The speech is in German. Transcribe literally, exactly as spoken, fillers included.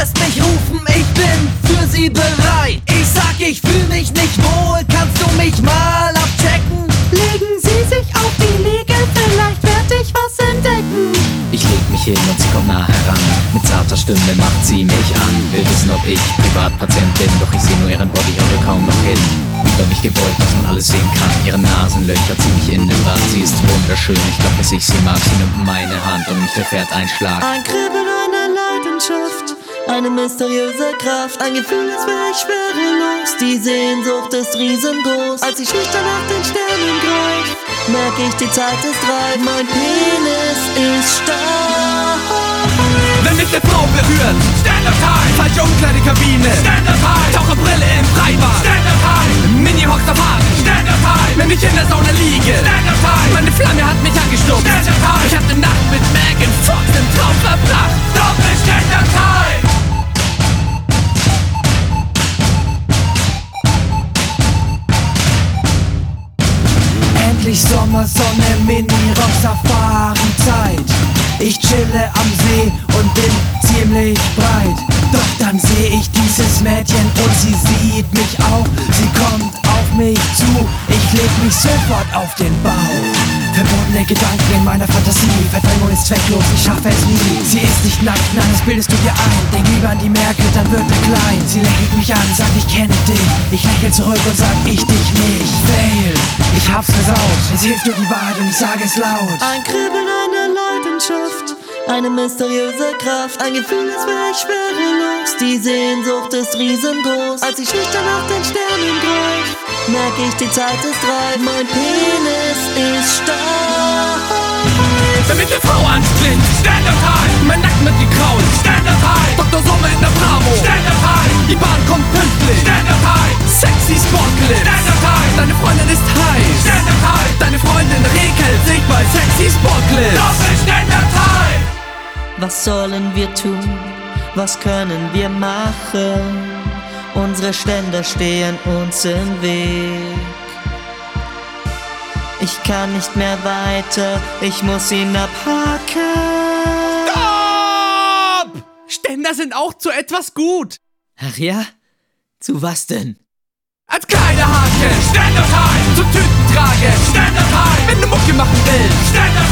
lässt mich rufen, ich bin für sie bereit. Ich sag, ich fühl mich nicht wohl, kannst du mich mal abchecken? Legen Sie sich auf die Liege, vielleicht werd ich was entdecken. Ich leg mich hin und sie kommt nah heran. Mit zarter Stimme macht sie mich an. Will wissen, ob ich Privatpatient bin, doch ich seh nur ihren Body, höre kaum noch hin. Über mich gebeugt, dass man alles sehen kann. Ihre Nasenlöcher zieh mich in den Bad. Sie ist wunderschön, ich glaub, dass ich sie mag. Sie nimmt meine Hand und mich durchfährt ein Schlag. Ein Kribbeln einer Leidenschaft, eine mysteriöse Kraft. Ein Gefühl, als wär ich schwerelos. Die Sehnsucht ist riesengroß. Als ich schüchtern nach den Sternen greif, merk ich, die Zeit ist reif. Mein Penis ist stark. Wenn mich eine Frau berührt, Stand-up time. Falsche Umkleidekabine, Stand-up time. Taucherbrille im Freibad, Stand-up time. Mini-Hocks auf Haaren, Stand-up time. Wenn ich in der Sauna liege, Stand-up time. Meine Flamme hat mich angestupst, Stand-up time. Ich hab ne Nacht mit Megan Fox im Traum verbracht. Doppel Stand-up time. Endlich Sommersonne, Mini-Rock-Safari-Zeit. Ich chille am See und bin ziemlich breit. Doch dann seh ich dieses Mädchen und sie sieht mich auch. Sie kommt auf mich zu, ich leg mich sofort auf den Bauch. Verbotene Gedanken in meiner Fantasie, Verdrängung ist zwecklos, ich schaffe es nie. Sie ist nicht nackt, nein, das bildest du dir ein. Denk lieber an die Merkel, dann wird er klein. Sie lächelt mich an, sagt, ich kenne dich. Ich lächel zurück und sag, ich dich nicht. Fail, ich hab's versaut. Es hilft nur die Wahrheit und ich sage es laut. Ein Kribbeln einer Leidenschaft, eine mysteriöse Kraft. Ein Gefühl, als wär ich schwerelos. Die Sehnsucht ist riesengroß. Als ich schüchtern nach den Sternen greif, merk ich, die Zeit ist reif. Mein Penis ist stark. Wenn mich eine Frau anspricht, Stand-up time. Mein Nacken wird gekrault, Stand-up time. Doktor Sommer in der Bravo, Stand-up time. Die Bahn kommt pünktlich, Stand-up time. Sexy Sportclip, Stand-up time. Deine Freundin ist heiß, Stand-up time. Deine Freundin regelt sich bei Sexy Sportclip. Doppel Stand-up time. Was sollen wir tun? Was können wir machen? Unsere Ständer stehen uns im Weg. Ich kann nicht mehr weiter, ich muss ihn abhaken. Stopp! Ständer sind auch zu etwas gut. Ach ja? Zu was denn? Als Kleiderhaken, Stand-up time. Zu Tüten tragen, Stand-up time. Wenn du Mucke machen willst, Stand-up